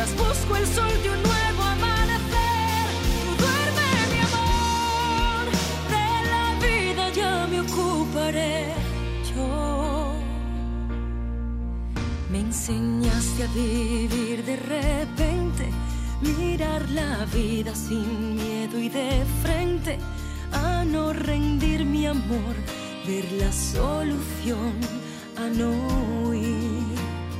mientras busco el sol de un nuevo amanecer. Tú duerme, mi amor, de la vida ya me ocuparé yo. Me enseñaste a vivir de repente, mirar la vida sin miedo y de frente, a no rendir mi amor, ver la solución, a no huir.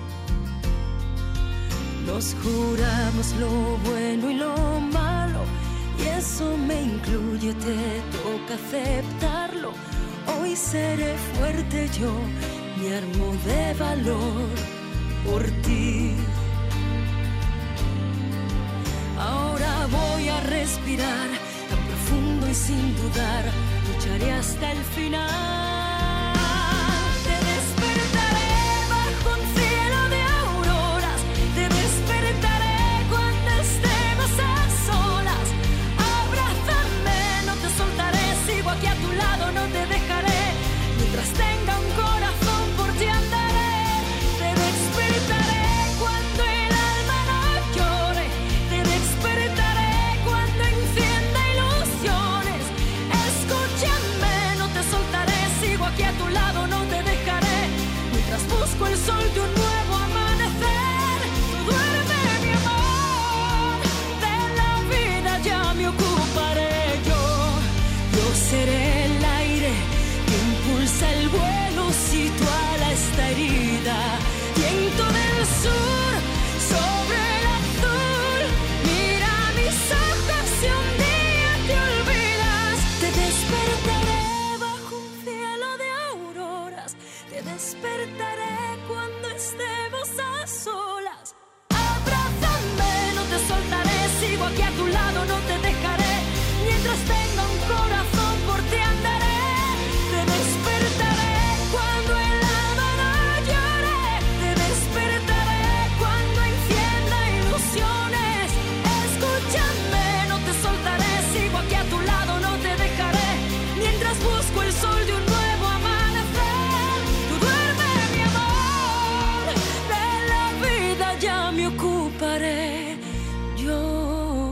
Nos juramos lo bueno y lo malo, y eso me incluye, te toca aceptarlo. Hoy seré fuerte yo, me armo de valor por ti. Ahora voy a respirar tan profundo y sin dudar, lucharé hasta el final. Te despertaré bajo un cielo de auroras, te despertaré cuando estemos a solas. Abrázame, no te soltaré, sigo aquí a tu lado, no te dejaré. Mientras tenga un corazón por ti andaré. Te despertaré cuando el alma no llore, te despertaré cuando encienda ilusiones. Escúchame, no te soltaré, sigo aquí a tu lado, no te dejaré. Mientras busco el sol de un nuevo amanecer. Tú duerme, mi amor, de la vida ya me ocuparé yo. Yo seré el aire que impulsa el vuelo si tu ala está herida. Viento del sur sobre el azul, mira mis ojos si un día te olvidas. Te despertaré bajo un cielo de auroras, te despertaré cuando estemos a solas. Abrázame, no te soltaré, sigo aquí a tu lado, no te dejaré. Mientras tenga un corazón por ti andaré. Te despertaré cuando el alma no llore, te despertaré cuando encienda ilusiones. Escúchame, no te soltaré, sigo aquí a tu lado, no te dejaré. Mientras busco el sol de un nuevo amanecer. Tú duerme, mi amor, de la vida ya me ocuparé yo.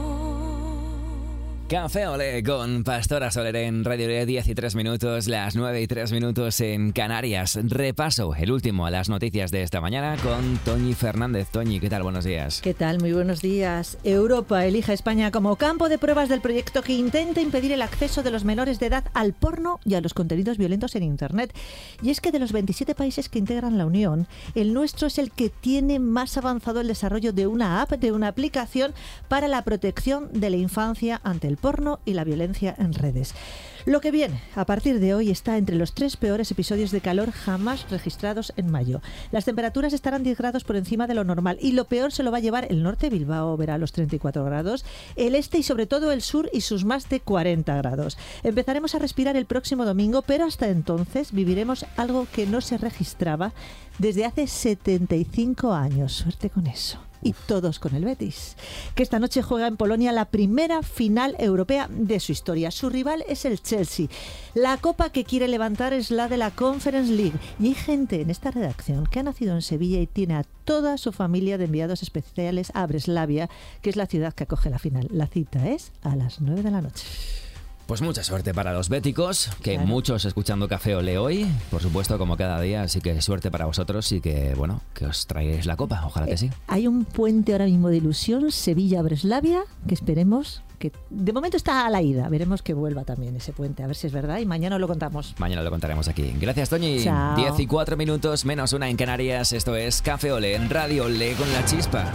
Café Olé con Pastora Soler en Radio Olé, 10 y 3 minutos, las 9 y 3 minutos en Canarias. Repaso, el último a las noticias de esta mañana con Toñi Fernández. Toñi, ¿qué tal? Buenos días. ¿Qué tal? Muy buenos días. Europa elige a España como campo de pruebas del proyecto que intenta impedir el acceso de los menores de edad al porno y a los contenidos violentos en Internet. Y es que de los 27 países que integran la Unión, el nuestro es el que tiene más avanzado el desarrollo de una app, de una aplicación para la protección de la infancia ante el porno y la violencia en redes. Lo que viene a partir de hoy está entre los 3 peores episodios de calor jamás registrados en mayo. Las temperaturas estarán 10 grados por encima de lo normal y lo peor se lo va a llevar el norte. Bilbao verá los 34 grados, el este y sobre todo el sur y sus más de 40 grados. Empezaremos a respirar el próximo domingo, pero hasta entonces viviremos algo que no se registraba desde hace 75 años. Suerte con eso. Y todos con el Betis, que esta noche juega en Polonia la primera final europea de su historia. Su rival es el Chelsea. La copa que quiere levantar es la de la Conference League. Y hay gente en esta redacción que ha nacido en Sevilla y tiene a toda su familia de enviados especiales a Breslavia, que es la ciudad que acoge la final. La cita es a las 9 de la noche. Pues mucha suerte para los béticos, que Claro. muchos escuchando Café Olé hoy, por supuesto, como cada día, así que suerte para vosotros y que, bueno, que os traigáis la copa, ojalá que sí. Hay un puente ahora mismo de ilusión, Sevilla-Breslavia, que esperemos que de momento está a la ida. Veremos que vuelva también ese puente, a ver si es verdad y mañana os lo contamos. Mañana lo contaremos aquí. Gracias, Toñi. Chao. 10 y 4 minutos, menos una en Canarias. Esto es Café Olé en Radio Olé con La Chispa.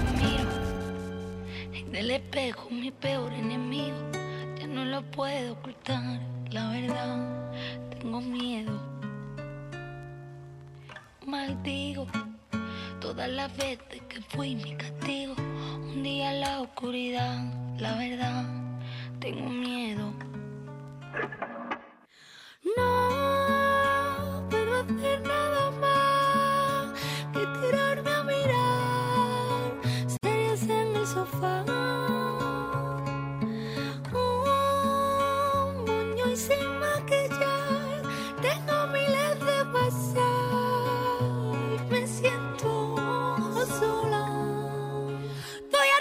En el espejo, mi peor enemigo. Ya no lo puedo ocultar, la verdad. Tengo miedo. Maldigo todas las veces que fui mi castigo. Un día en la oscuridad, la verdad. Tengo miedo. No puedo hacer nada más que tirarme a mirar series en el sofá. Un moño y sin maquillar, tengo miles de WhatsApp. Me siento sola. Estoy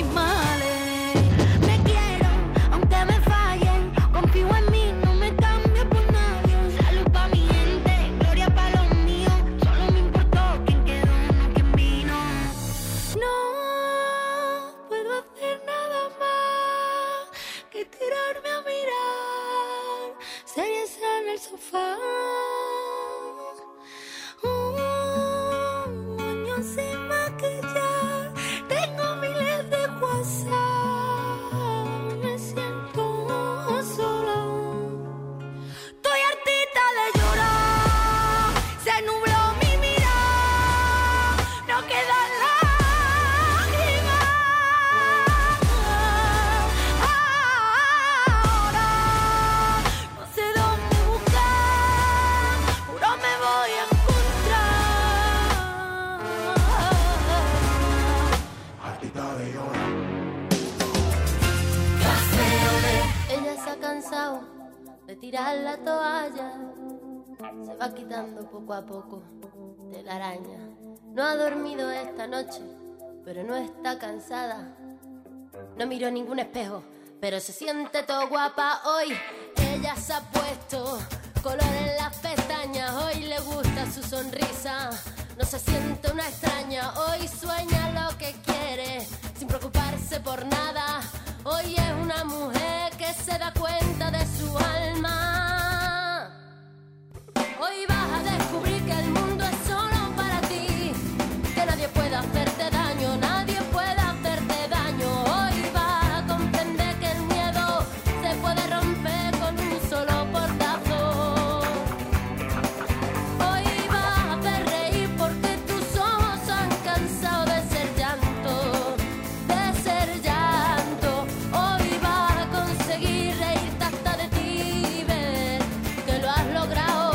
mis males. Me quiero, aunque me fallen. Confío en mí, no me cambio por nadie. Salud pa' mi gente, gloria pa' los míos. Solo me importó quién quedó, no quién vino. No puedo hacer nada más que tirarme a mirar series en el sofá. Años sin maquillar, tengo miles de WhatsApp. Me siento sola. Estoy hartita de llorar. Se nubló mi mirar. No quedan lágrimas. Ahora no sé dónde buscar. Juro me voy a encontrar. Hartita de llorar. Ella se ha cansado de tirar la toalla. Se va quitando poco a poco de la araña. No ha dormido esta noche, pero no está cansada. No miró ningún espejo, pero se siente todo guapa hoy. Ella se ha puesto color en las pestañas. Hoy le gusta su sonrisa. No se siente una extraña. Hoy sueña lo que quiere, sin preocuparse por nada. Hoy es una mujer que se da cuenta de su alma. Hoy vas a descubrir que el mundo es solo para ti, que nadie puede hacerte daño, nadie puede hacerte daño. Hoy vas a comprender que el miedo se puede romper con un solo portazo. Hoy vas a hacer reír porque tus ojos han cansado de ser llanto, de ser llanto. Hoy vas a conseguir reírte hasta de ti y ver que lo has logrado.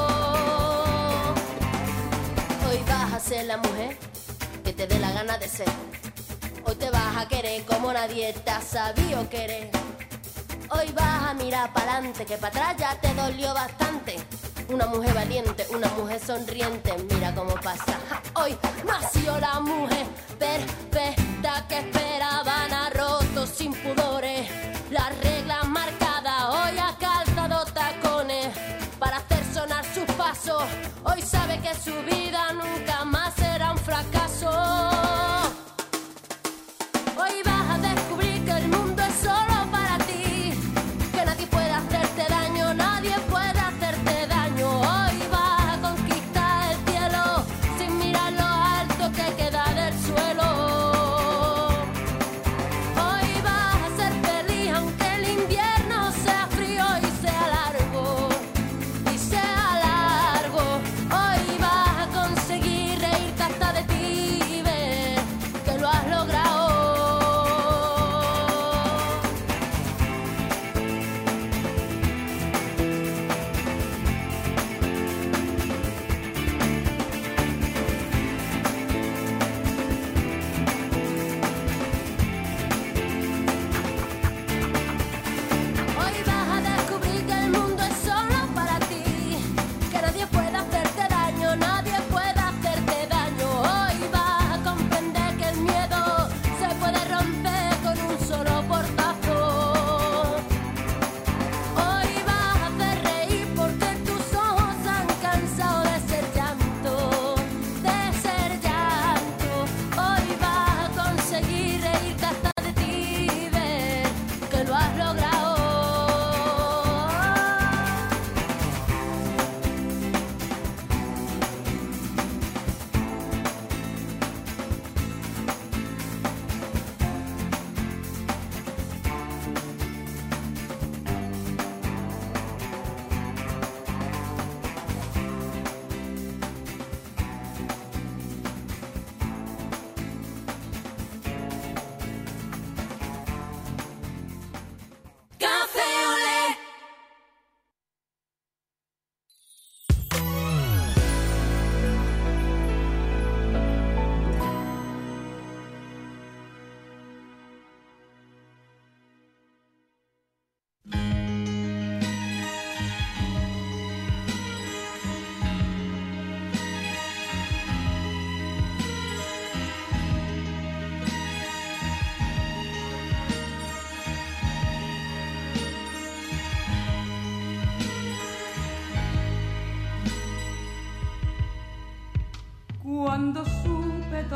Hoy vas a ser la mujer que te dé la gana de ser. Hoy te vas a querer como nadie te ha sabido querer. Hoy vas a mirar para adelante, que para atrás ya te dolió bastante. Una mujer valiente, una mujer sonriente, mira cómo pasa. Ja, hoy nació la mujer perfecta que esperaban. Ha roto sin pudores las reglas marcadas. Hoy ha calzado tacones para hacer sonar sus pasos. Hoy sabe que su vida nunca más será un fracaso. Hoy vas a descubrir que el mundo es solo para ti, que nadie puede hacerte daño, nadie puede hacerte daño. Hoy vas a conquistar el cielo sin mirar lo alto que queda del suelo.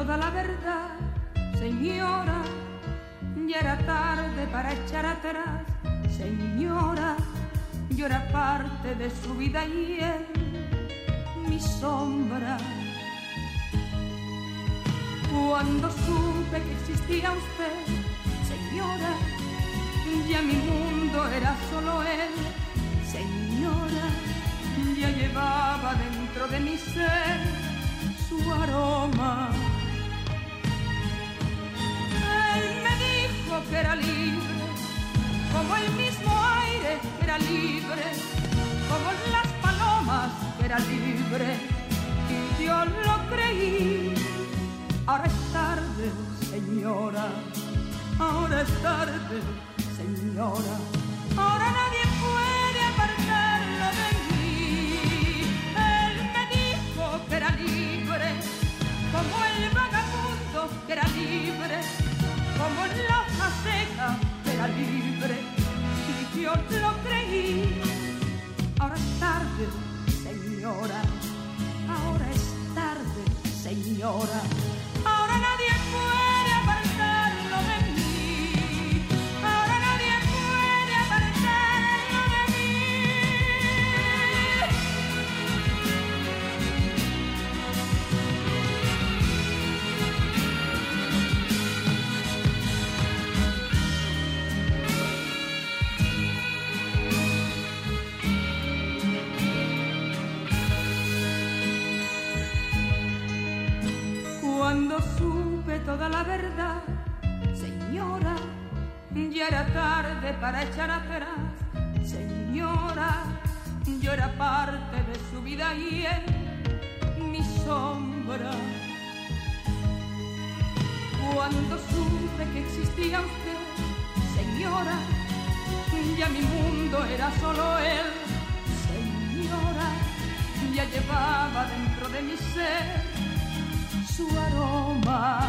toda la verdad, señora. Ya era tarde para echar atrás, señora. Yo era parte de su vida y él, mi sombra. Cuando supe que existía usted, señora, ya mi mundo era solo él, señora. Ya llevaba dentro de mi ser su aroma. Él me dijo que era libre, como el mismo aire que era libre, como las palomas que era libre, y yo lo creí. Ahora es tarde, señora, ahora es tarde, señora. Ahora nadie puede apartarlo de mí. Él me dijo que era libre, como el vagabundo que era libre, como la hoja seca que era libre, y yo lo creí. Ahora es tarde, señora, ahora es tarde, señora. Ahora nadie puede apartarlo de mí. Ahora nadie puede apartarlo de mí. Cuando supe toda la verdad, señora, ya era tarde para echar atrás, señora. Yo era parte de su vida y él, mi sombra. Cuando supe que existía usted, señora, ya mi mundo era solo él, señora. Ya llevaba dentro de mi ser su aroma.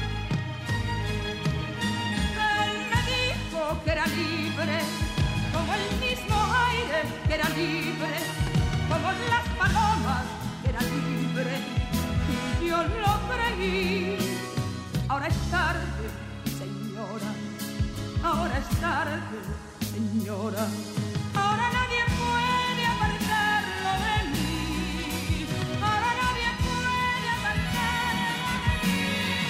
Él me dijo que era libre, como el mismo aire que era libre, como las palomas que era libre, y yo lo creí. Ahora es tarde, señora, ahora es tarde, señora. Ahora nadie puede apartarlo de mí. Ahora nadie puede apartarlo de mí.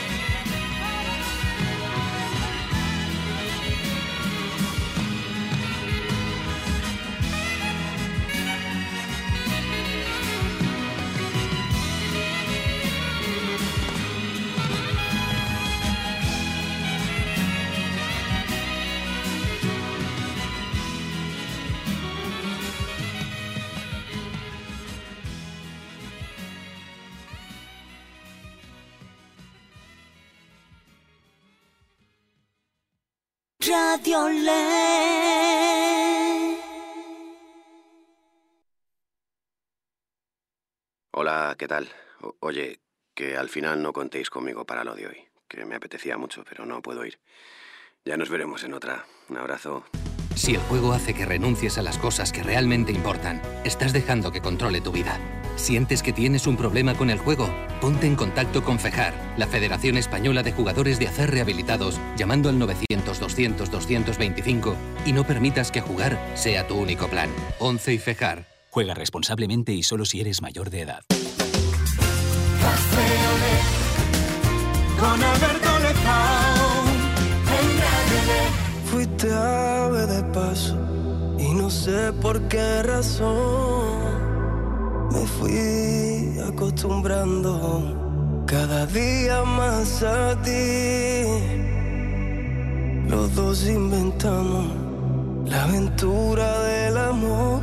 Radio LED. Hola, ¿qué tal? Oye, que al final no contéis conmigo para lo de hoy, que me apetecía mucho, pero no puedo ir. Ya nos veremos en otra. Un abrazo. Si el juego hace que renuncies a las cosas que realmente importan, estás dejando que controle tu vida. ¿Sientes que tienes un problema con el juego? Ponte en contacto con FEJAR, la Federación Española de Jugadores de Azar Rehabilitados, llamando al 900-200-225 y no permitas que jugar sea tu único plan. 11 y FEJAR. Juega responsablemente y solo si eres mayor de edad. Con Alberto Lezao en Radio LED. Fuiste ave de paso y no sé por qué razón me fui acostumbrando cada día más a ti. Los dos inventamos la aventura del amor,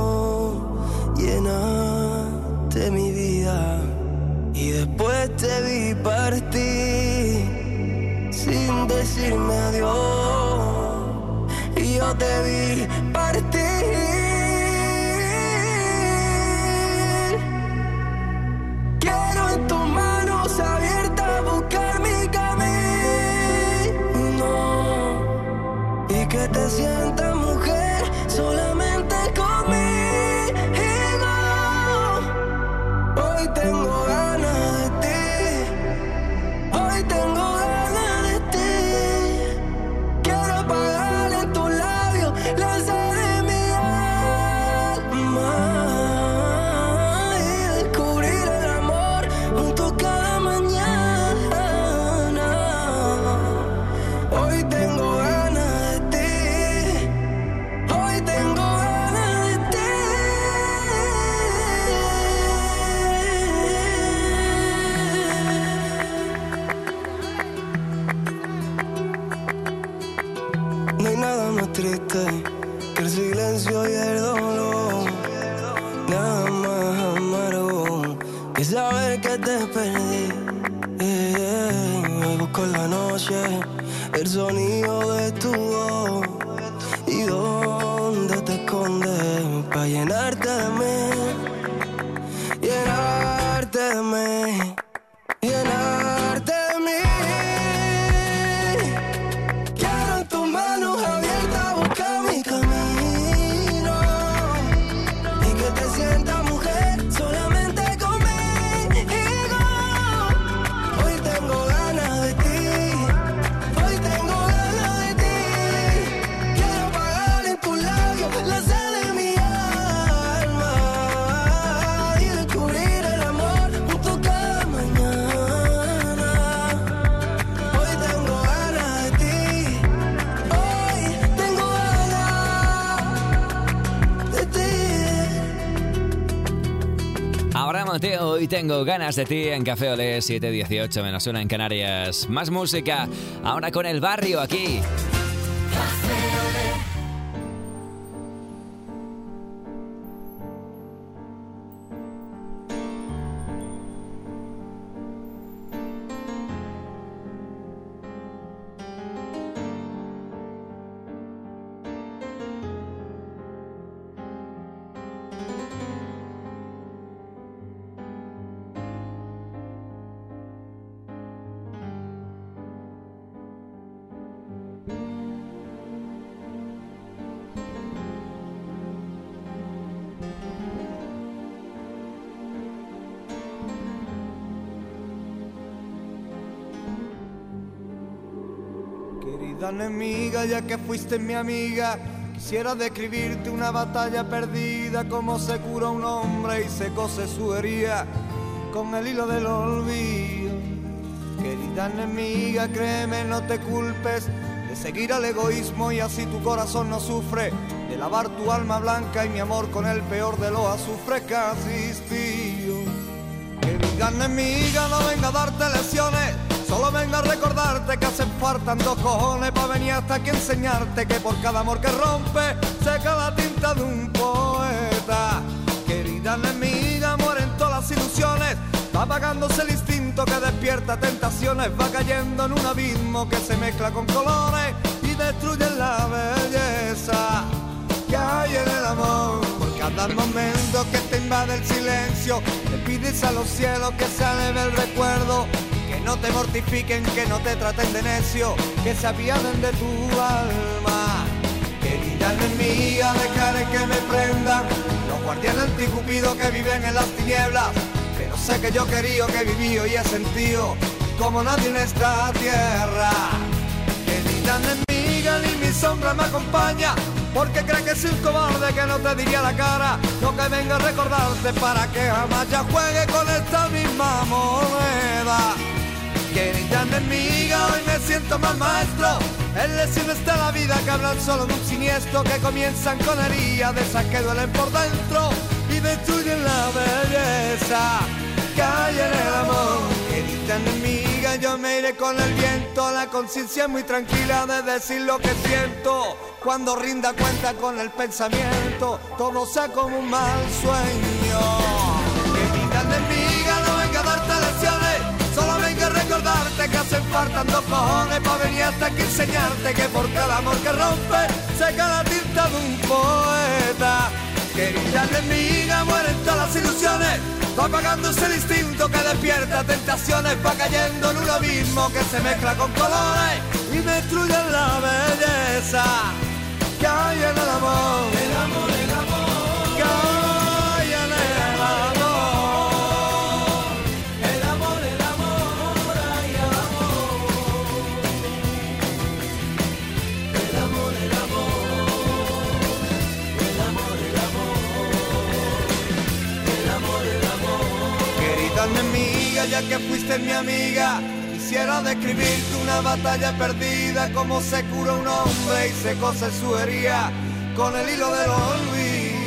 llenaste mi vida y después te vi partir sin decirme adiós y yo te vi partir. Quiero en tus manos abiertas buscar mi camino y que te sientas mujer solamente conmigo. Hoy tengo ganas de ti más triste que el silencio y el dolor. Nada más amargo que saber que te perdí. Hoy busco en la noche el sonido de tu voz. ¿Y dónde te escondes pa' llenarte de mí? Llenarte de mí, llenarte de mí. Quiero en tus manos abiertas buscar mi camino y que te sientas mujer solamente conmigo. Hoy tengo ganas de ti, hoy tengo ganas de ti. Quiero pagar en tus labios la sed de mi alma y descubrir el amor junto cada mañana. Hoy tengo ganas de ti, hoy tengo ganas de ti. Ahora Mateo, hoy tengo ganas de ti en Café Olé 7:18 menos 1 en Canarias. Más música, ahora con El Barrio aquí. Querida enemiga, ya que fuiste mi amiga, quisiera describirte una batalla perdida, cómo se cura un hombre y se cose su herida con el hilo del olvido. Querida enemiga, créeme, no te culpes de seguir al egoísmo y así tu corazón no sufre, de lavar tu alma blanca y mi amor con el peor de los azufres que ha existido. Querida enemiga, no venga a darte lecciones, solo vengo a recordarte que hacen falta dos cojones para venir hasta aquí enseñarte que por cada amor que rompe seca la tinta de un poeta. Querida enemiga, mueren todas las ilusiones, va apagándose el instinto que despierta tentaciones, va cayendo en un abismo que se mezcla con colores y destruye la belleza que hay en el amor. Por cada momento que te invade el silencio, le pides a los cielos que se aleve el recuerdo, que no te mortifiquen, que no te traten de necio, que se apiaden de tu alma. Querida enemiga, dejaré que me prendan los guardianes anticupidos que viven en las tinieblas, pero sé que yo he querido, que he vivido y he sentido como nadie en esta tierra. Querida enemiga, ni mi sombra me acompaña, porque cree que soy un cobarde que no te diría la cara, no que venga a recordarte para que jamás ya juegue con esta misma moneda. Querida enemiga, hoy me siento más maestro en lecciones de la vida que hablan solo de un siniestro, que comienzan con heridas de esas que duelen por dentro y destruyen la belleza que hay en el amor. Querida enemiga, yo me iré con el viento, la conciencia es muy tranquila de decir lo que siento. Cuando rinda cuenta con el pensamiento, todo sea como un mal sueño. Querida enemiga, no venga a darte lecciones, solo venga a recordarte que hacen falta dos cojones para venir hasta aquí enseñarte que por cada amor que rompe seca la tinta de un poeta. Querida enemiga, mueren todas las ilusiones, va apagándose el instinto que despierta tentaciones, va cayendo en un abismo que se mezcla con colores y destruye la belleza que hay en el amor. El amor, el amor que hay en el amor. El amor, el amor, hay amor. El amor, el amor. El amor, el amor. El amor, el amor. Querida enemiga, ya que fuiste mi amiga, quisiera describirte una batalla perdida, cómo se cura un hombre y se cose su herida con el hilo del olvido.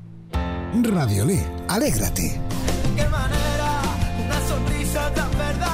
Radiolé, alégrate. Qué manera, una sonrisa tan verdadera.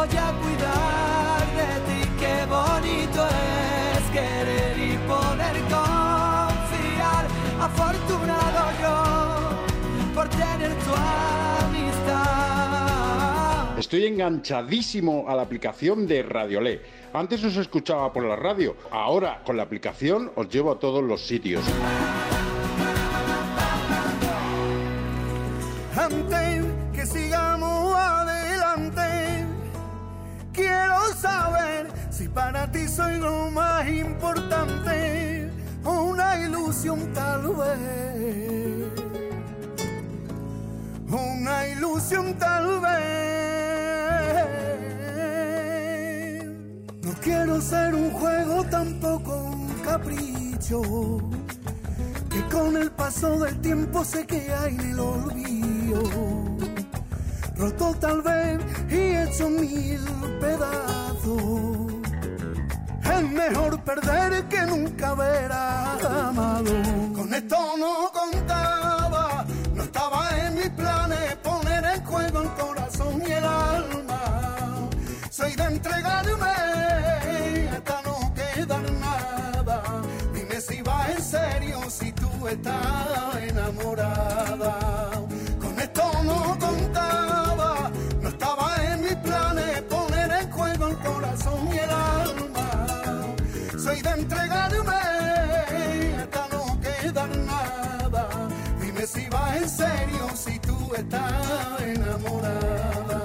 voy a cuidar de ti. Qué bonito es querer y poder confiar. Afortunado yo por tener tu amistad. Estoy enganchadísimo a la aplicación de Radiolé. Antes os escuchaba por la radio, ahora con la aplicación os llevo a todos los sitios. Antes que sigamos adelante, quiero saber si para ti soy lo más importante o una ilusión tal vez. Una ilusión tal vez. No quiero ser un juego, tampoco un capricho, que con el paso del tiempo se queda en el olvido. Roto tal vez y hecho mil pedazos. Es mejor perder que nunca haber amado. Con esto no contaba, no estaba en mis planes poner en juego el corazón y el alma. Soy de entregarme hasta no quedar nada. Dime si va en serio, si tú estás enamorada. Con esto no contaba, no estaba en mis planes poner en juego el corazón y el alma. Soy de entregarme hasta no quedar nada. Dime si va en serio, si tú estás enamorada.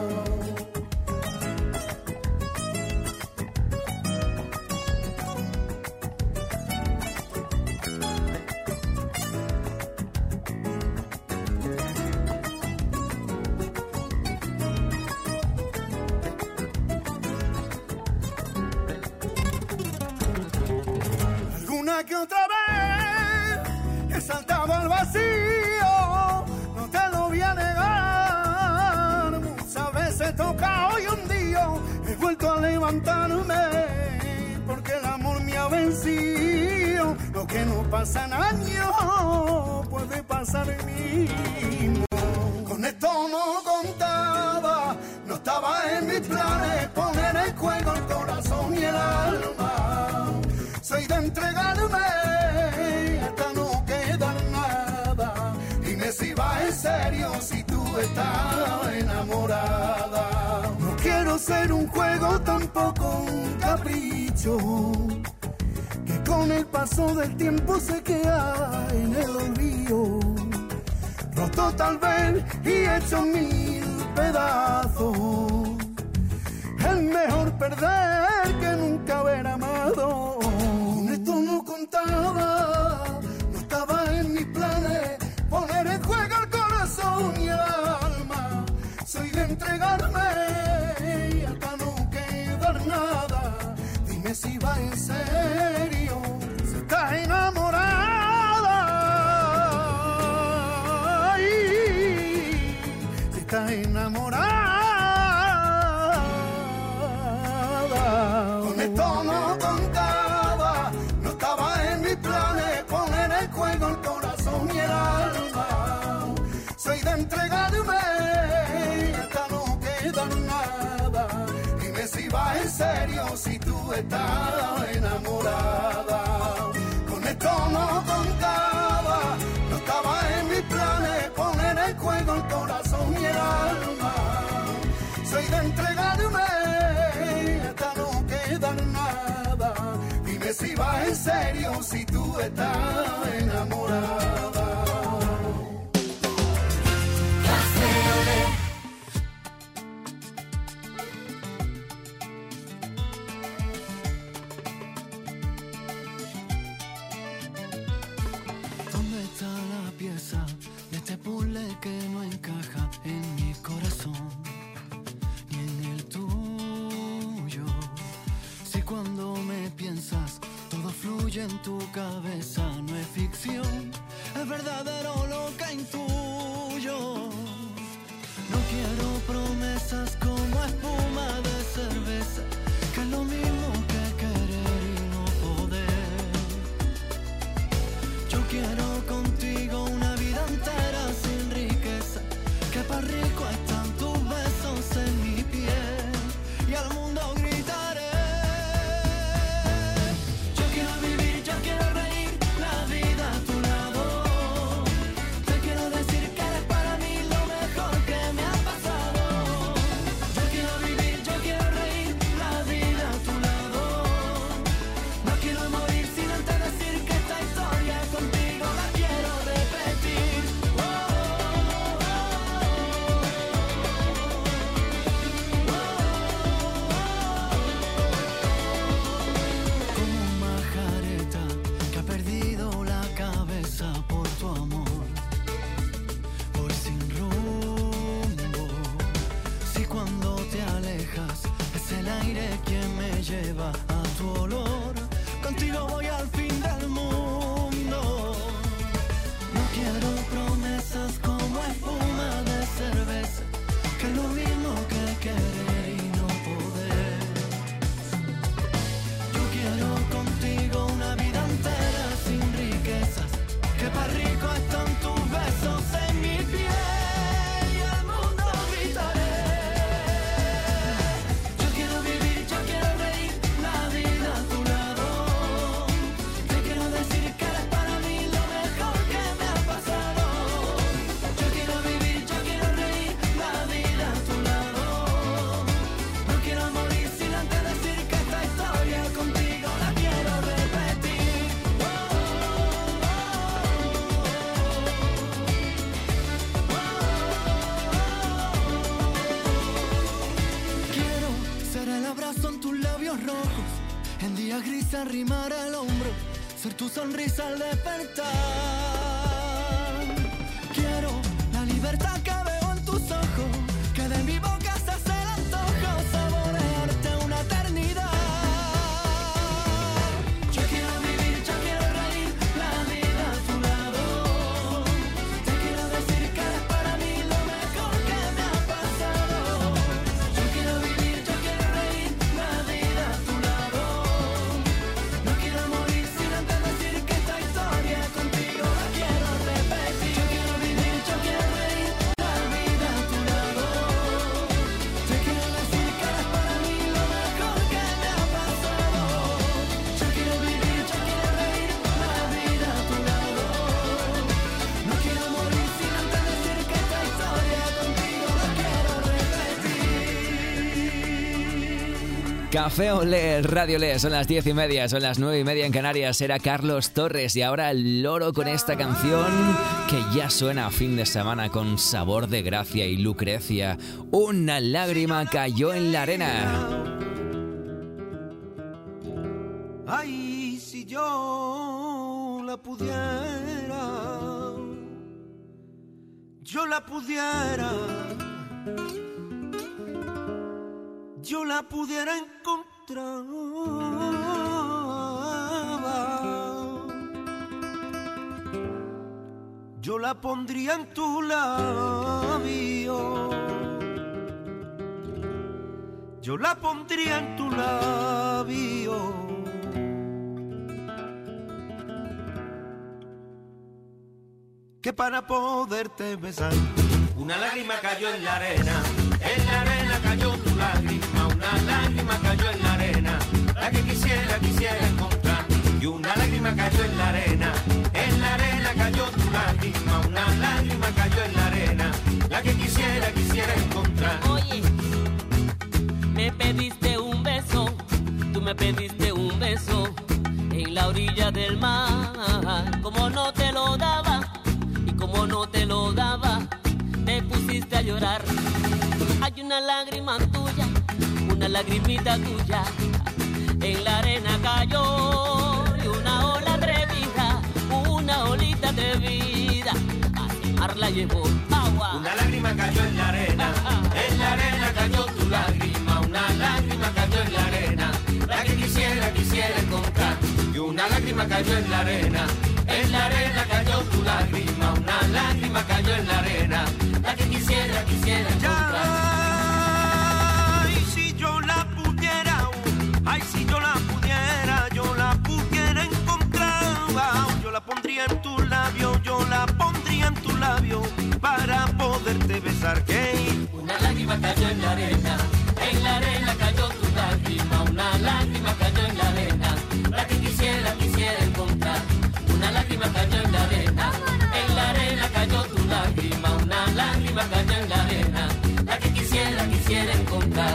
Alguna que otra vez he saltado al vacío, no te lo voy a negar. Muchas veces toca hoy un día, he vuelto a levantarme, porque el amor me ha vencido. Lo que no pasa en años puede pasar en mí. Con esto no contaba, no estaba en mis planes poner en juego el corazón y el alma. Soy de entregarme hasta no quedar nada. Dime si va en serio, si tú estás enamorada. No quiero ser un juego, tampoco un capricho, que con el paso del tiempo se queda en el olvido. Roto tal vez y hecho mil pedazos. Es mejor perder que nunca haber amado. Con esto no contaba, no estaba en mis planes poner en juego el corazón y el alma. Soy de entregarme hasta no quedar nada. Dime si va en serio, si estás enamorada. Ay, si estás enamorada. Con esto no contaba, no estaba en mis planes poner en juego el corazón y el alma. Soy de entregarme hasta no quedar nada. Dime si va en serio, si tú estás enamorada. Con esto no contaba, no estaba en mis planes poner en juego el corazón y el alma. Soy de entregarme hasta no quedar nada. Dime si va en serio, si tú estás enamorada. ¿Dónde está la pieza de este puzzle que no encaja en mi corazón ni en el tuyo? Si cuando me piensas todo fluye en tu cabeza, no es ficción, es verdadero lo que intuyo. No quiero promesas como espuma de cerveza, que es lo mismo que querer y no poder. Yo quiero contigo una vida entera sin riqueza, que pa' rico están tus besos en mi piel. brisa, arrimar el hombro, ser tu sonrisa al despertar. Quiero la libertad que veo en tus ojos, que de mi boca se hace el antojo, saborearte una eternidad. Yo quiero vivir, yo quiero reír la vida a tu lado. Te quiero decir que eres para mí lo mejor que me ha pasado. Yo quiero vivir, yo quiero reír la vida a tu lado. No quiero morir sin antes decir que esta historia contigo la quiero repetir. Yo quiero vivir, yo quiero reír la vida a tu lado. Te quiero decir que eres para mí lo mejor que me ha pasado. Yo quiero vivir, yo quiero reír la vida a tu lado. No quiero morir sin antes decir que esta historia contigo la quiero repetir. Café Olé, Radio Olé, son las 10:30, son las 9:30 en Canarias. Era Carlos Torres y ahora el loro con esta canción que ya suena a fin de semana con Sabor de Gracia y Lucrecia. Una lágrima cayó en la arena. Ay, si yo la pudiera, yo la pudiera, yo la pudiera encontrar. Yo la pondría en tu labio, yo la pondría en tu labio. Que para poderte besar, una lágrima cayó en la arena cayó tu lágrima, una lágrima cayó en la arena, la que quisiera encontrar. Y una lágrima cayó en la arena cayó tu lágrima, una lágrima cayó en la arena, la que quisiera encontrar. Oye, me pediste un beso, tú me pediste un beso en la orilla del mar. Como no te lo daba, y como no te lo daba, te pusiste a llorar. Hay una lágrima tuya, una lagrimita tuya, en la arena cayó. Y una ola atrevida, una olita atrevida, al mar la llevó. Agua. Una lágrima cayó en la arena cayó tu lágrima, una lágrima cayó en la arena, la que quisiera encontrar. Y una lágrima cayó en la arena cayó tu lágrima, una lágrima cayó en la arena, la que quisiera encontrar. Ay, si yo la pudiera, ay, si yo la pudiera, yo la pudiera encontrar. Yo la pondría en tu labio, yo la pondría en tu labio, para poderte besar. Que una lágrima cayó en la arena cayó tu lágrima, una lágrima cayó en la arena, la que quisiera encontrar. Una lágrima cayó en la arena cayó tu lágrima, una lágrima cayó en la arena, la que quisiera encontrar.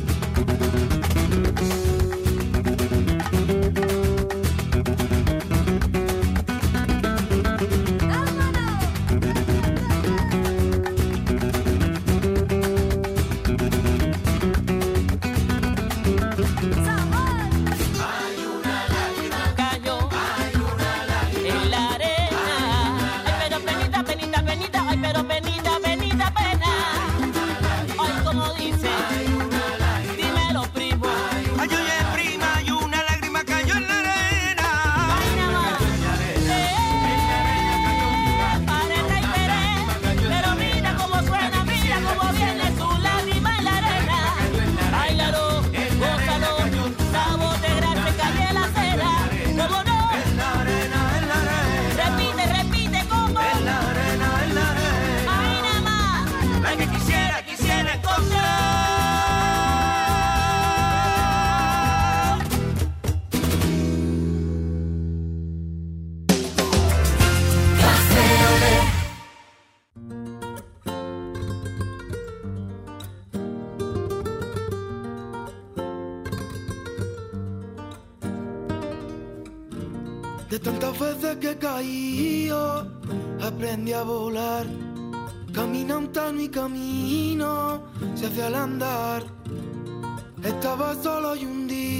De tantas veces que he caído, aprendí a volar. Camina un tenue camino, se hace al andar. Estaba solo y un día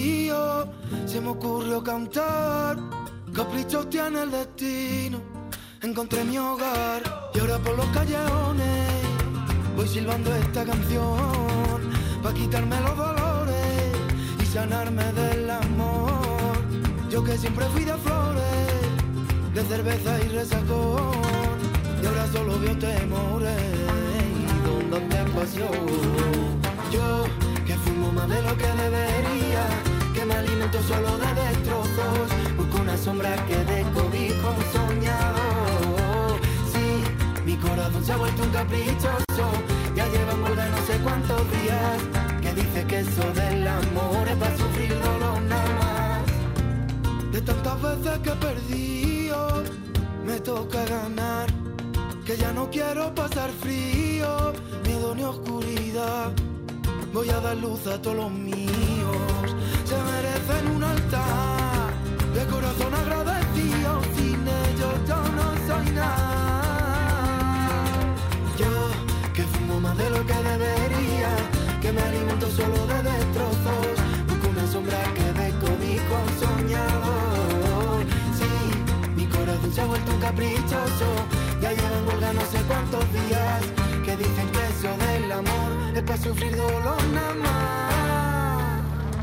frío, se me ocurrió cantar. Caprichos tiene el destino, encontré mi hogar y ahora por los callejones voy silbando esta canción pa' quitarme los dolores y sanarme del amor. Yo que siempre fui de flores, de cerveza y resacón, y ahora solo veo temores. ¿Dónde te pasó? Yo que fumo más de lo que debería, que me alimento solo de destrozos, busco una sombra que de cobijo soñado. Sí, mi corazón se ha vuelto un caprichoso, ya lleva en huelga no sé cuántos días, que dice que eso del amor es para sufrir dolor nada más. De tantas veces que he perdido, me toca ganar, que ya no quiero pasar frío, miedo ni oscuridad. Voy a dar luz a todos los míos, se merecen un altar de corazón agradecido, sin ellos yo no soy nada. Yo que fumo más de lo que debería, que me alimento solo de destrozos, busco una sombra que de cobijo soñador. Sí, mi corazón se ha vuelto un caprichoso, ya lleva en huelga no sé cuántos días, que dicen que eso del amor es para sufrir dolor nada más.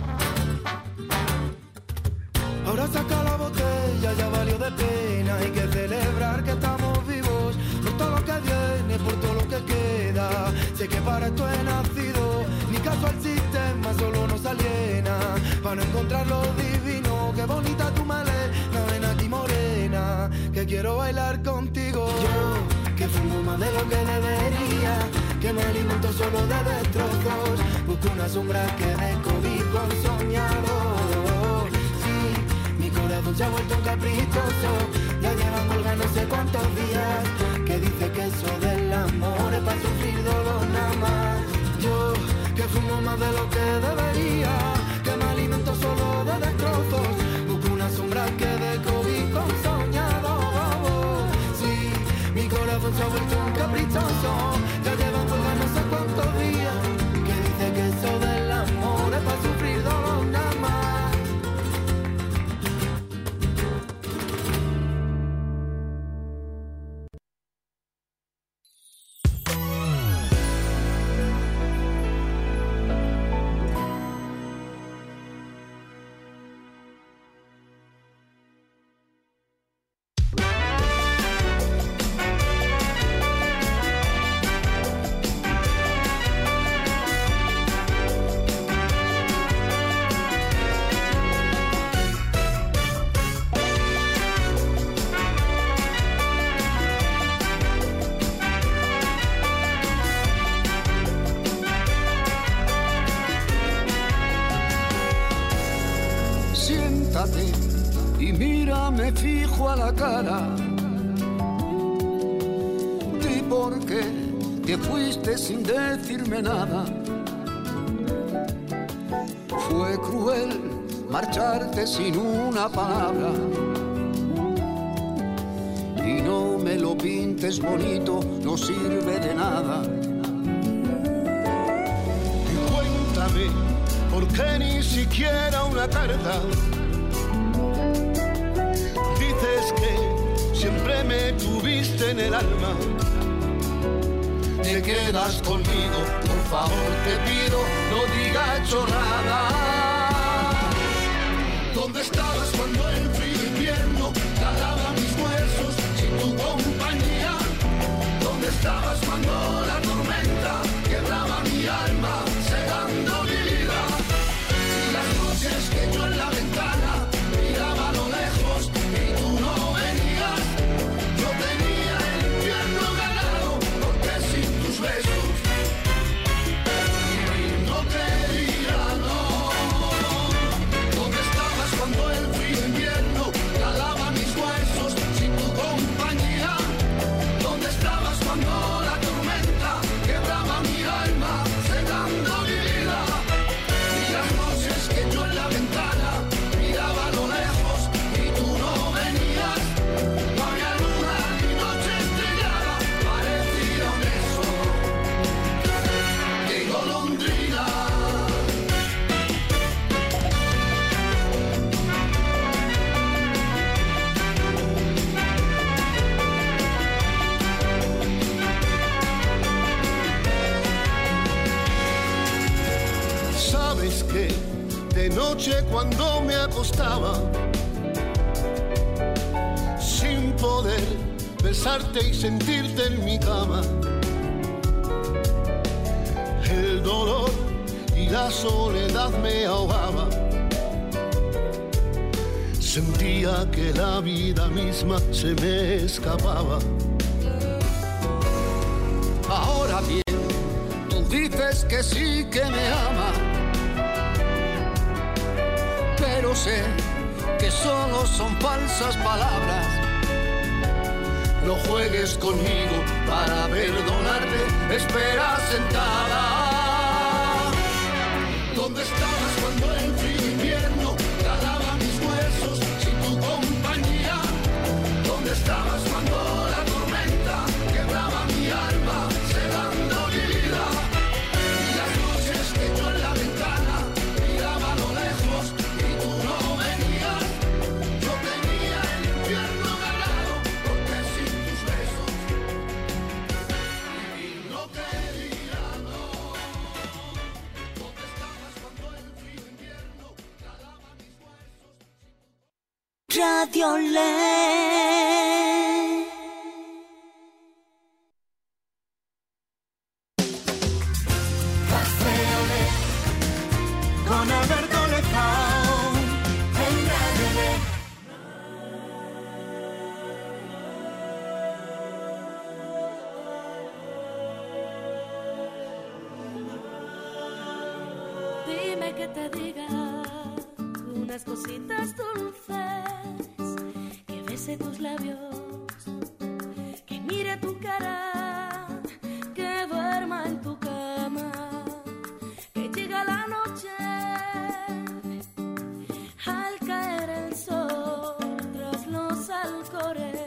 Ahora saca la botella, ya valió de pena, hay que celebrar que estamos vivos, por todo lo que viene, por todo lo que queda. Sé que para esto he nacido, ni caso al sistema, solo nos aliena, para no encontrar lo divino. Qué bonita tu melena, ven aquí morena, que quiero bailar contigo. Yo que fumo más de lo que debería, que me alimento solo de destrozos, busco una sombra que de cobijo soñador. Sí, mi corazón se ha vuelto un caprichoso, ya lleva en huelga no sé cuántos días, que dice que eso del amor es para sufrir dolor nada más. Yo que fumo más de lo que debería, que me alimento solo de destrozos, busco una sombra que de cobijo soñador. Sí, mi corazón se ha vuelto un caprichoso, ya lleva en huelga no sé cuántos días, que dice que eso del amor es para sufrir dolor nada más. Y mírame fijo a la cara. Di por qué te fuiste sin decirme nada. Fue cruel marcharte sin una palabra. Y no me lo pintes bonito, no sirve de nada. Y cuéntame, ¿por qué ni siquiera una carta? Dices que siempre me tuviste en el alma. Te quedas conmigo, por favor te pido, no digas chorrada. ¿Dónde estabas cuando el frío invierno calaba mis huesos sin tu compañía? ¿Dónde estabas cuando la tormenta quebraba mi alma, cegando mi vida? Y las noches que yo en la ventana miraba a lo lejos y tú no venías, yo tenía el infierno ganado, porque sin tus besos no quería, no. ¿Dónde estabas cuando el frío invierno calaba mis huesos sin tu compañía? ¿Dónde estabas cuando la tormenta que de noche cuando me acostaba, sin poder besarte y sentirte en mi cama, el dolor y la soledad me ahogaba. Sentía que la vida misma se me escapaba. Ahora bien, tú dices que sí que me ama, pero sé que solo son falsas palabras. No juegues conmigo para perdonarte, espera sentada. ¿Dónde estabas cuando el frío invierno calaba mis huesos sin tu compañía? ¿Dónde estabas cuando la tormenta quebraba mi alma sedando vida? Y las noches que yo en la ventana miraba a lo lejos y tú no venías. Yo tenía el infierno ganado porque sin tus besos vivir no quería, no. ¿Dónde estabas cuando el frío invierno calaba mis huesos? Radio Ley. Café Olé con Alberto Lezao en Radio Ley. Dime que te diga unas cositas dulces, que bese tus labios, que mire tu cara, que duerma en tu cama, que llega la noche al caer el sol tras los alcores.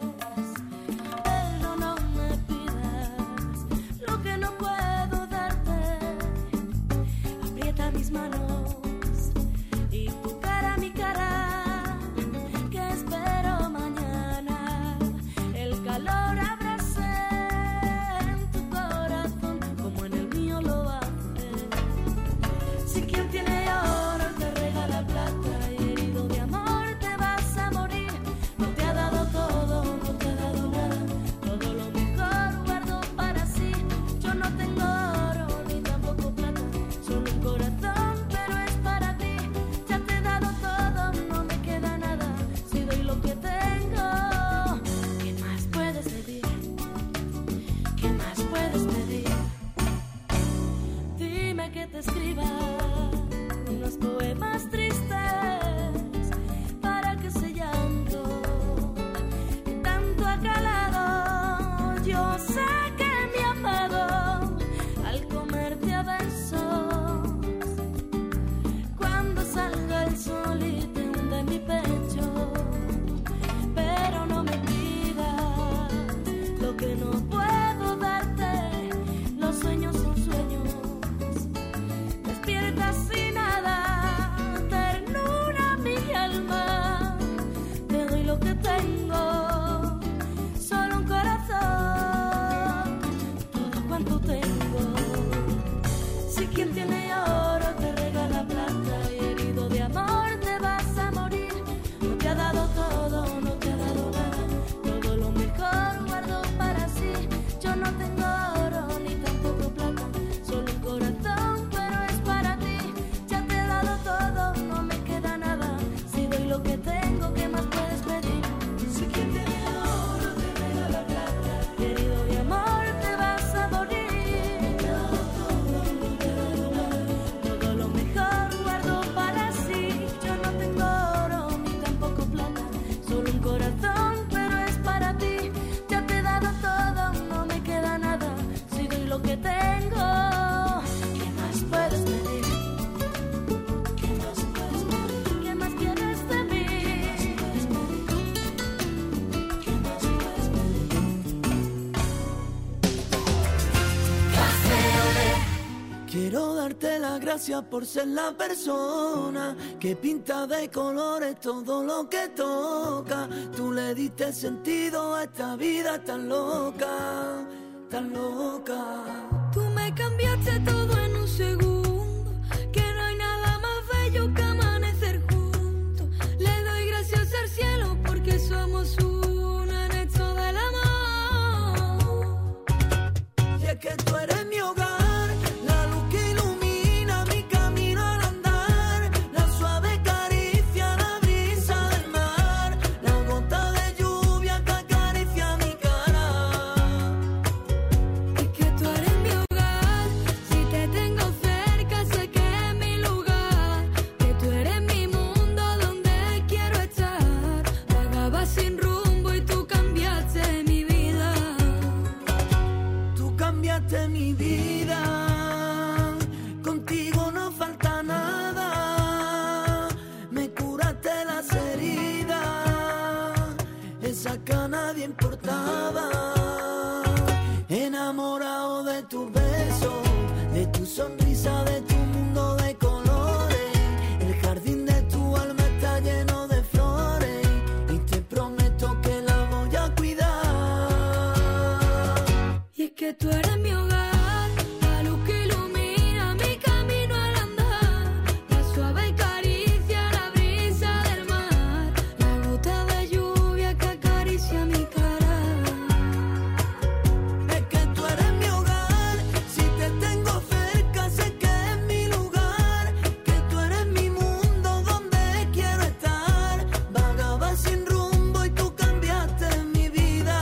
Pero no me pidas lo que no puedo darte. Aprieta mis manos y tu cara, mi cara, que espero mañana. El calor abrace en tu corazón como en el mío lo hace. Si quien tiene oro te regala plata y herido de amor te vas a morir. No te ha dado todo, no te ha dado nada, todo lo mejor guardo para sí. Yo no tengo oro ni tampoco plata, solo un corazón, pero es para ti. Ya te he dado todo, no me queda nada, si doy lo que tengo. ¿Qué más puedes pedir? ¿Qué más puedes pedir? Dime que te escriba unos poemas tristes para que ese llanto que tanto ha calado, yo sé que me ha amado al comerte a besos. Cuando salga el sol y te hunde mi pecho, pero no me pidas lo que no puedo darte. Los sueños son sueños, despierta sin nada, ternura mi alma. Te doy lo que tengo, solo un corazón, todo cuanto tengo. Si quien tiene oro te regala plata y herido de amor te vas a morir. No te ha dado todo, no te ha dado nada, todo lo mejor guardo para sí. Yo no tengo oro ni tampoco plata, solo un corazón, pero es para ti. Ya te he dado todo, no me queda nada, si doy lo que tengo, ¿qué más puedes pedir? Si quien tiene oro te regala plata, herido de amor te vas a morir. Te he dado todo, no te he dado nada, todo lo mejor guardo para sí. Yo no tengo oro ni tampoco plata, solo un corazón, pero es para ti. Ya te he dado todo, no me queda nada, si doy lo que tengo. ¿Qué más puedes pedir? ¿Qué más puedes pedir? ¿Qué más quieres de mí? ¿Qué más puedes pedir? Café Olé. Quiero darte las gracias por ser la persona que pinta de colores todo lo que toca. Tú le diste sentido a esta vida tan loca, tan loca. Tú me cambiaste todo en un segundo, que no hay nada somos uno en esto del amor. Y es que tú eres mi hogar, la luz que ilumina mi camino al andar, la suave caricia, la brisa del mar, la gota de lluvia que acaricia mi cara. Es que tú eres mi hogar, si te tengo cerca sé que es mi lugar, que tú eres mi mundo donde quiero estar. Vagaba sin rumbo y tú cambiaste mi vida. Tú cambiaste mi vida, contigo no falta nada, me curaste las heridas, esa que a nadie importaba. Enamorado de tus besos, de tu sonrisa, de tu mundo de colores, el jardín de tu alma está lleno de flores y te prometo que la voy a cuidar. Y es que tú eres mi hogar, la luz que ilumina mi camino al andar, la suave caricia, la brisa del mar, la gota de lluvia que acaricia mi cara. Es que tú eres mi hogar, si te tengo cerca sé que es mi lugar, que tú eres mi mundo donde quiero estar. Vagaba sin rumbo y tú cambiaste mi vida.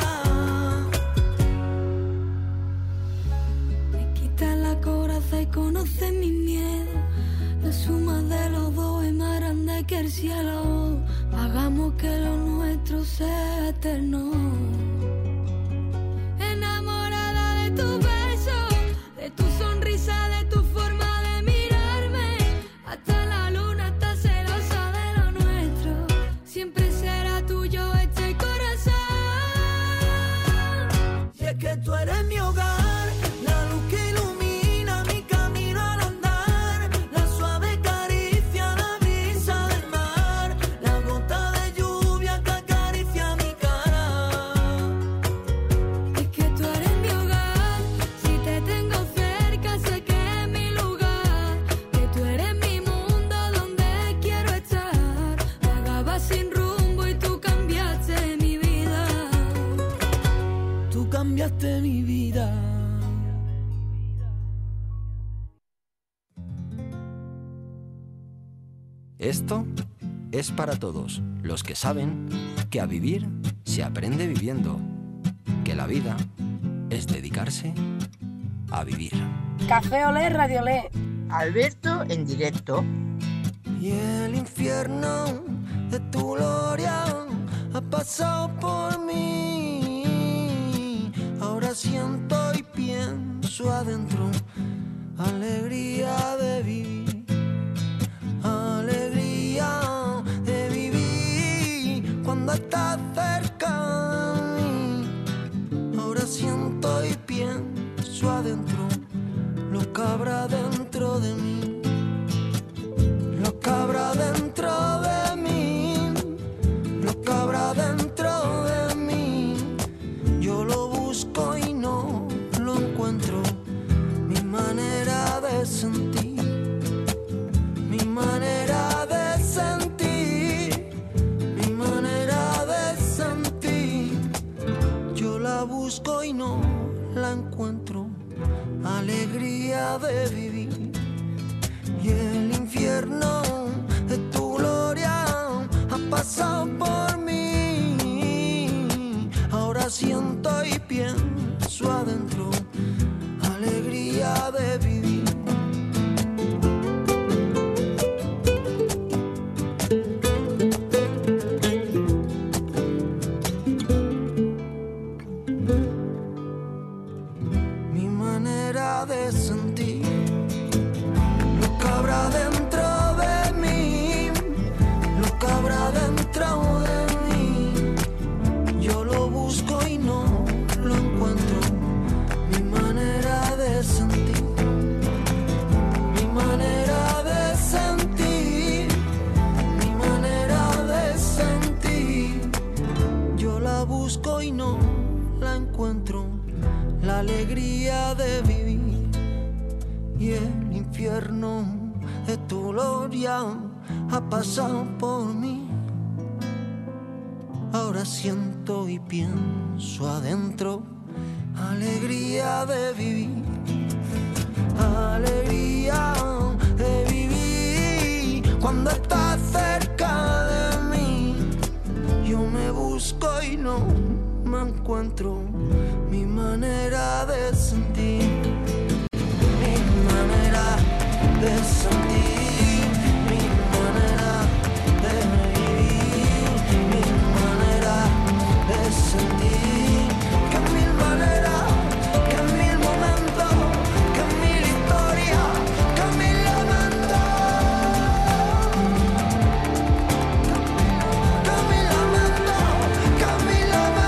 Me quitas la coraza y conoces mi miedo, la suma de los dos es más grande que el cielo. Hagamos que lo nuestro sea eterno. Enamorada de tu beso, de tu sonrisa, de tu forma de mirarme, hasta la luna está celosa de lo nuestro. Siempre será tuyo este corazón. Y es que tú eres mi hogar, la luz que ilumina mi camino al andar, la suave caricia, la brisa del mar, la gota de lluvia que acaricia mi cara. Es que tú eres mi hogar, si te tengo cerca sé que es mi lugar, que tú eres mi mundo donde quiero estar. Vagaba sin rumbo y tú cambiaste mi vida. Tú cambiaste mi vida. Esto es para todos los que saben que a vivir se aprende viviendo, que la vida es dedicarse a vivir. Café Olé, Radio Olé. Alberto en directo. Y el infierno de tu gloria ha pasado por mí. Ahora siento y pienso adentro alegría de vivir, alegría de vivir cuando estás cerca de mí. Ahora siento y pienso adentro lo que habrá dentro de mí, lo que habrá dentro de mí, lo que habrá dentro de mí. Yo lo busco y no lo encuentro, mi manera de sentir, mi manera de sentir, mi manera de sentir. Yo la busco y no la encuentro, alegría de vivir. Y el infierno de tu gloria ha pasado por mí. Ahora siento y pienso adentro alegría de vivir. Mi manera de sentir, lo que habrá dentro de mí, lo que habrá dentro de mí. Yo lo busco y no lo encuentro, mi manera de sentir, mi manera de sentir, mi manera de sentir. Yo la busco y no la encuentro, la alegría de vivir. Y el infierno de tu gloria ha pasado por mí. Ahora siento y pienso adentro, alegría de vivir, alegría de vivir. Cuando estás cerca de mí, yo me busco y no me encuentro, mi manera de sentir, mi manera de sentir, mi manera de vivir, mi manera de sentir, que mil maneras, que mil momentos, que mil historias, que mil lamentos, que mil lamentos, que mil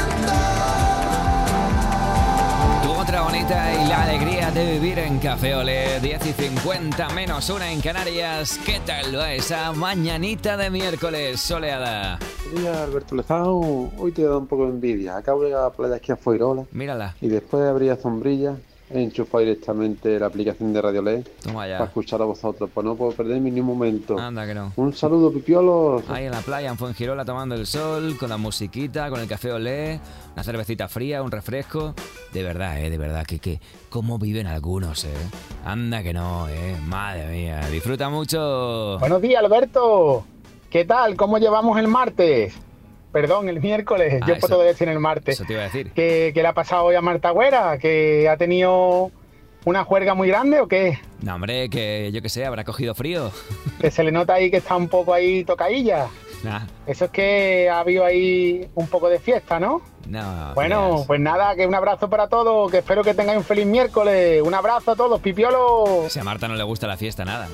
lamentos. Tu otra bonita y la alegría de vivir en Café Olé, 10:50 menos 1 en Canarias. ¿Qué tal va esa mañanita de miércoles soleada? Mira, Alberto Lezao, hoy te da un poco de envidia. Acabo de llegar a la playa aquí a Fuengirola. Mírala. Y después de abrir la sombrilla, he enchufado directamente la aplicación de Radio Le Toma ya. para escuchar a vosotros. Pues no puedo perderme ni un momento. Anda que no. Un saludo, pipiolos. Ahí en la playa, en Fuengirola, tomando el sol, con la musiquita, con el café olé, una cervecita fría, un refresco. De verdad, que cómo viven algunos, Anda que no, madre mía. Disfruta mucho. Buenos días, Alberto. ¿Qué tal? ¿Cómo llevamos el martes? Perdón, el miércoles. Yo puedo decir el martes. Eso te iba a decir. ¿Qué le ha pasado hoy a Marta Güera? ¿Que ha tenido una juerga muy grande o qué? No, hombre, que yo qué sé, habrá cogido frío. Que se le nota ahí que está un poco ahí tocadilla. Nah. Eso es que ha habido ahí un poco de fiesta, ¿no? No. Bueno, pues nada, que un abrazo para todos, que espero que tengáis un feliz miércoles. Un abrazo a todos, pipiolos. Si a Marta no le gusta la fiesta, nada.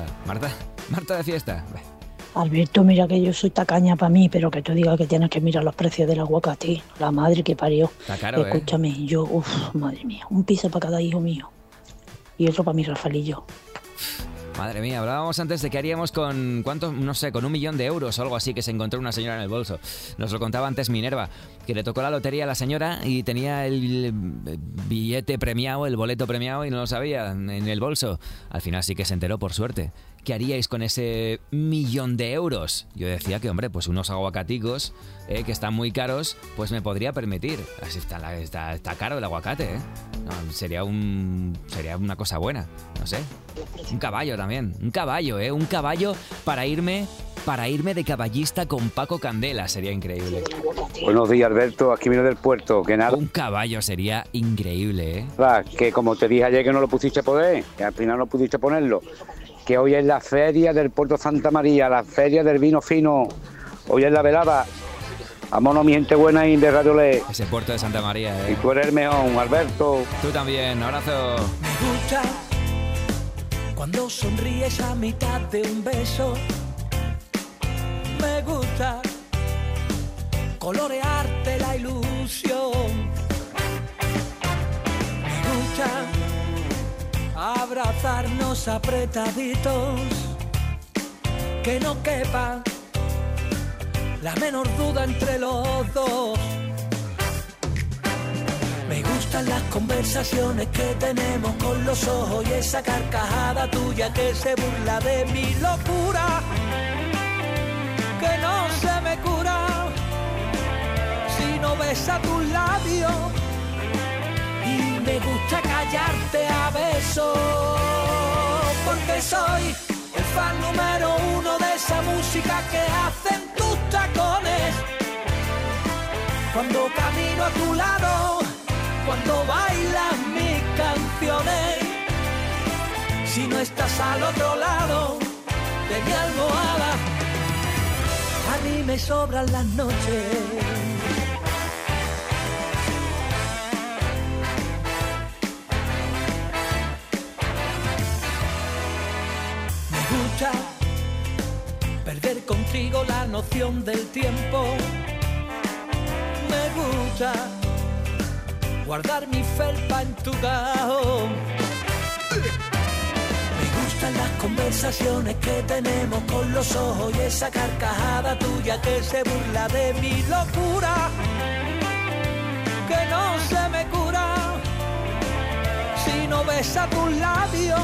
Marta de fiesta. Alberto, mira que yo soy tacaña para mí, pero que tú digas que tienes que mirar los precios del aguacate. La madre que parió. Está caro, Escúchame, yo, madre mía, un piso para cada hijo mío. Y otro para mi Rafaelillo. Madre mía, hablábamos antes de que haríamos con, ¿cuántos? No sé, con 1 millón de euros o algo así que se encontró una señora en el bolso. Nos lo contaba antes Minerva, que le tocó la lotería a la señora y tenía el billete premiado, el boleto premiado y no lo sabía en el bolso. Al final sí que se enteró, por suerte. ¿Qué haríais con ese 1 millón de euros? Yo decía que, hombre, pues unos aguacaticos que están muy caros, pues me podría permitir. Así está caro el aguacate, No, sería una cosa buena, no sé. Un caballo también, un caballo para irme de caballista con Paco Candela, sería increíble. Buenos días, Alberto, aquí viene del puerto, que nada. Un caballo sería increíble, Que como te dije ayer que no lo pusiste poder, que al final no pudiste ponerlo. Que hoy es la feria del Puerto Santa María, la feria del vino fino. Hoy es la velada. Vámonos, mi gente buena y de Radio Le. Ese puerto de Santa María, Y tú eres el mejor, Alberto. Tú también, abrazo. Me gusta cuando sonríes a mitad de un beso. Me gusta colorearte la ilusión. Me gusta abrazarnos apretaditos, que no quepa la menor duda entre los dos. Me gustan las conversaciones que tenemos con los ojos y esa carcajada tuya que se burla de mi locura, que no se me cura si no besa tus labios. Y me gusta callarte a besos, porque soy el fan número 1 de esa música que hacen tus tacones. Cuando camino a tu lado, cuando bailas mis canciones, si no estás al otro lado de mi almohada, a mí me sobran las noches. Perder contigo la noción del tiempo. Me gusta guardar mi felpa en tu cajón. Me gustan las conversaciones que tenemos con los ojos y esa carcajada tuya que se burla de mi locura, que no se me cura si no besa tus labios.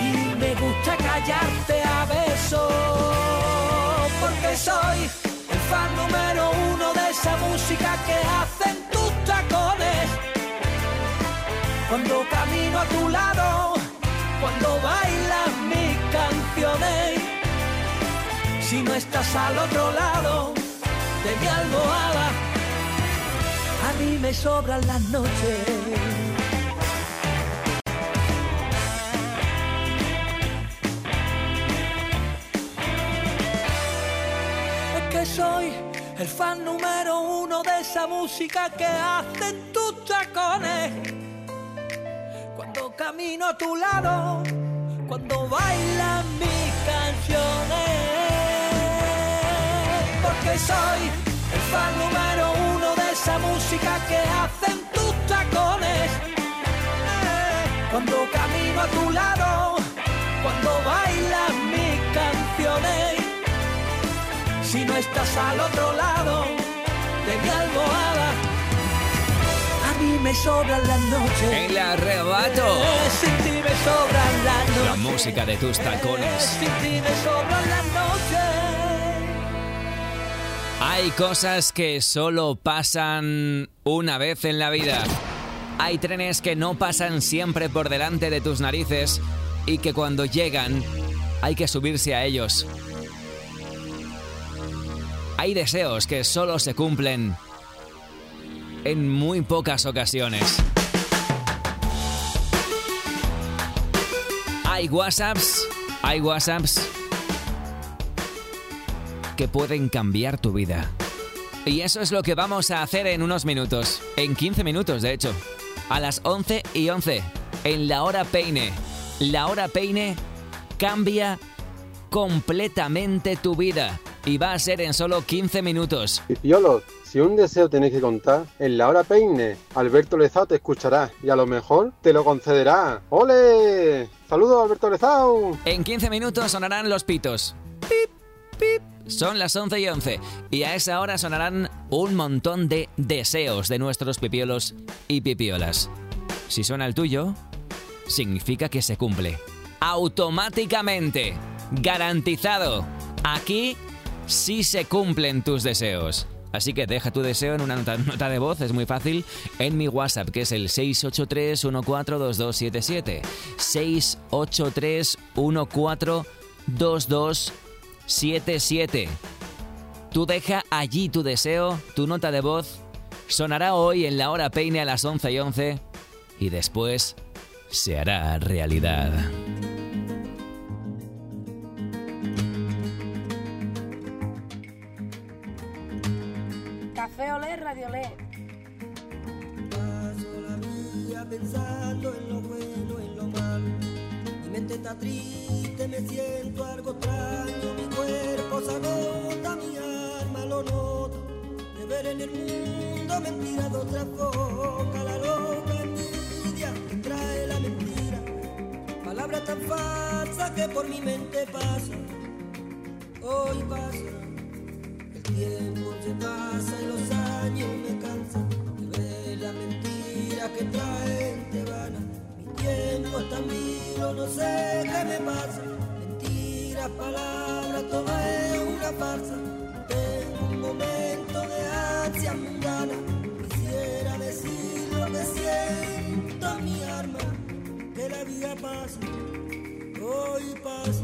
Me gusta callarte a besos, porque soy el fan número uno de esa música que hacen tus tacones. Cuando camino a tu lado, cuando bailas mis canciones. Si no estás al otro lado de mi almohada, a mí me sobran las noches. Es que soy el fan número uno de esa música que hacen tus tacones. Cuando camino a tu lado, cuando bailan mis canciones. Porque soy el fan número uno de esa música que hacen tus tacones. Cuando camino a tu lado, cuando bailan mis canciones. Si no estás al otro lado de mi almohada, a mí me sobran las noches. El arrebato. Sin ti me sobran las noches. La música de tus tacones. Sin ti me sobran las noches. Hay cosas que solo pasan una vez en la vida. Hay trenes que no pasan siempre por delante de tus narices y que cuando llegan hay que subirse a ellos. Hay deseos que solo se cumplen en muy pocas ocasiones. Hay WhatsApps que pueden cambiar tu vida. Y eso es lo que vamos a hacer en unos minutos. En 15 minutos, de hecho. A las 11:11. En La Hora Peine. La Hora Peine cambia completamente tu vida. Y va a ser en solo 15 minutos. Pipiolos, si un deseo tenéis que contar, en La Hora Peine, Alberto Lezao te escuchará y a lo mejor te lo concederá. ¡Ole! ¡Saludos, Alberto Lezao! En 15 minutos sonarán los pitos. ¡Pip, pip! Son las 11:11 y a esa hora sonarán un montón de deseos de nuestros pipiolos y pipiolas. Si suena el tuyo, significa que se cumple. Automáticamente. Garantizado. Aquí sí se cumplen tus deseos. Así que deja tu deseo en una nota de voz, es muy fácil, en mi WhatsApp, que es el 683-142277. 683-142277. Tú deja allí tu deseo, tu nota de voz, sonará hoy en La Hora Peine a las 11:11 y después se hará realidad. Café Olé, Radio Olé. Paso la vida pensando en lo bueno, en lo malo. Mi mente está triste, me siento algo extraño. Mi cuerpo se agota, mi alma lo noto. De ver en el mundo mentiras de otra boca. La loca envidia que trae la mentira. Palabras tan falsas que por mi mente pasan. Hoy pasa. El tiempo se pasa y los años me cansan de ver la mentira que traen te van. Mi tiempo está mío, no sé qué me pasa. Mentiras, palabras, todo es una farsa. Tengo un momento de ansia mundana. Quisiera decir lo que siento en mi alma. Que la vida pasa, hoy pasa.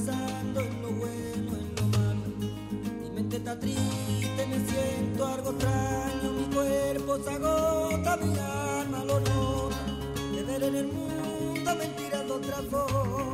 pensando en lo bueno, en lo malo. Mi mente está triste, me siento algo extraño, mi cuerpo se agota, mi